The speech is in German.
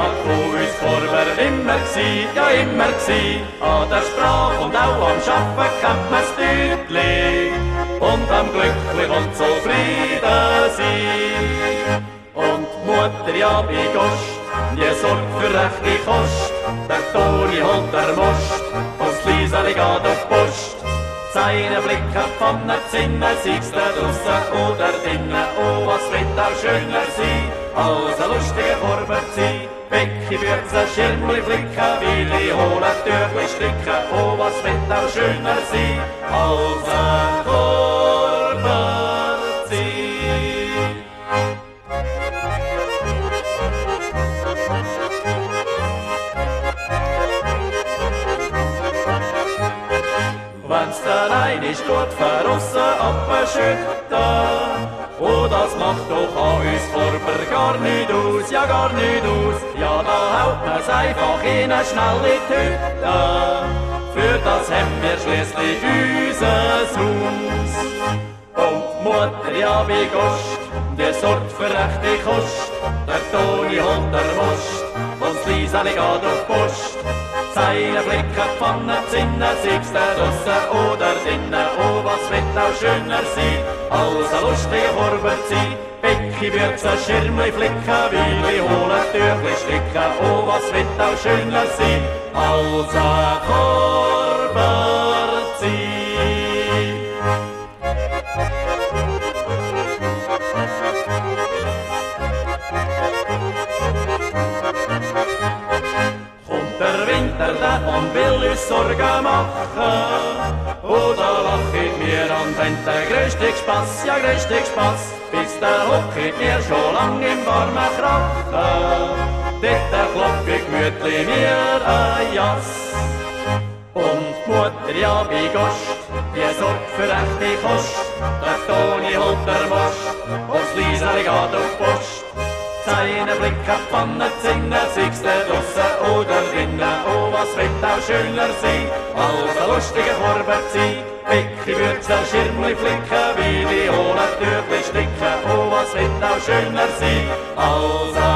Heimat von uns vorher immer gsi, ja immer gsi. An der Sprache und auch am Schaffen kennt man's deutlich und am glücklich und zufrieden sein. Und Mutter ja bei Gost, die sorgt für rechte Kost. Der Toni holt der Most, und das Lieseli geht auf Post. Seine Blicke von der Zinne, siehst du draussen oder drinnen. Oh, was wird auch schöner sein, als ein lustiger Vorwärtssein. Becky wird sein Schirmli flicken, Willi holen Tüchli stricken. Oh, was wird auch schöner sein, als ein Vorwärtssein. Wenn's dann einig gut verrussen abschütten, oh, das macht doch an uns Vorber gar nicht aus, ja gar nicht aus. Ja, da haut man's einfach in eine schnelle Tüte. Für das haben wir schliesslich unser Haus. Und Mutter ja bei Gost, die sorgt für rechte Kost. Der Toni holt der Most, und das Lieseli geht auf Post. Seine Blicke von der Zinne, siehst du draussen oder drinnen. Oh, was wird auch schöner sein, als ein lustiger Vorwärtssein. Becky wird sein Schirmli flicken, Willi holen Tüchli stricken. Oh, was wird auch schöner sein, als ein Vorwärtssein. Und will uns Sorgen machen, oder lachet mir an, wenn der größte Spaß, ja größte Spaß, bis der hocket mir schon lang im warmen Krachen. Dort klopft gemütlich mir ein Jass. Und Mutter ja bei Gost, die sorgt für rechte Kost. Der Toni holt der Most, und das Lieseli geht auf Post. Seine Blicke von der Zinne, siehst du draussen oder drinnen. Oh, was wird auch schöner sein, als ein lustiger Vorwärtssein. Becky wird sein Schirmli flicken, Willi holen Tüchli stricken. Oh, was wird auch schöner sein, als ein